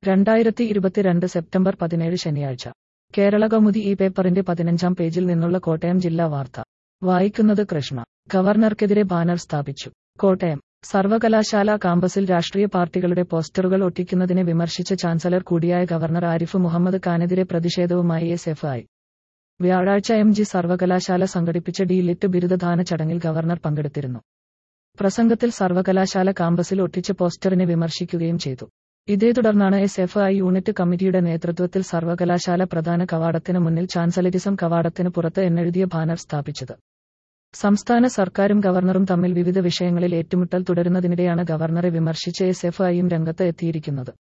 2022 September 17 ശനിയാഴ്ച. കേരളകൗമുദി ഈ പേപ്പറിന്റെ 15-ാം പേജിൽ നിന്നുള്ള കോട്ടയം ജില്ലാ വാർത്ത. വായിക്കുന്നത് കൃഷ്ണ. ഗവർണർക്കെതിരെ ബാനർ സ്ഥാപിച്ചു. കോട്ടയം. സർവകലാശാല കാമ്പസിൽ രാഷ്ട്രീയ പാർട്ടികളുടെ പോസ്റ്ററുകൾ ഒട്ടിക്കുന്നതിനെ വിമർശിച്ച ചാൻസലർ കൂടിയായ ഗവർണർ ആരിഫ് മുഹമ്മദ് ഖാനെതിരെ പ്രതിഷേധവുമായി എസ്.എഫ്.ഐ. വ്യാഴാഴ്ച എം.ജി. സർവകലാശാല സംഘടിപ്പിച്ച ഡി.ലിറ്റ് ബിരുദദാന ചടങ്ങിൽ ഗവർണർ പങ്കെടുത്തിരുന്നു. പ്രസംഗത്തിൽ സർവകലാശാല കാമ്പസിൽ ഒട്ടിച്ച പോസ്റ്ററിനെ വിമർശിക്കുകയും ചെയ്തു. ഇതേ തുടർന്നാണ് എസ്.എഫ്.ഐ. യൂണിറ്റ് കമ്മിറ്റിയുടെ നേതൃത്വത്തിൽ സർവകലാശാല പ്രധാന കവാടത്തിന് മുന്നിൽ ചാൻസലറിസം കവാടത്തിന് പുറത്ത് എന്നെഴുതിയ ബാനർ സ്ഥാപിച്ചത്. സംസ്ഥാന സർക്കാരും ഗവർണറും തമ്മിൽ വിവിധ വിഷയങ്ങളിൽ ഏറ്റുമുട്ടൽ തുടരുന്നതിനിടെയാണ് ഗവർണറെ വിമർശിച്ച് എസ്.എഫ്.ഐയും രംഗത്ത് എത്തിയിരിക്കുന്നത്.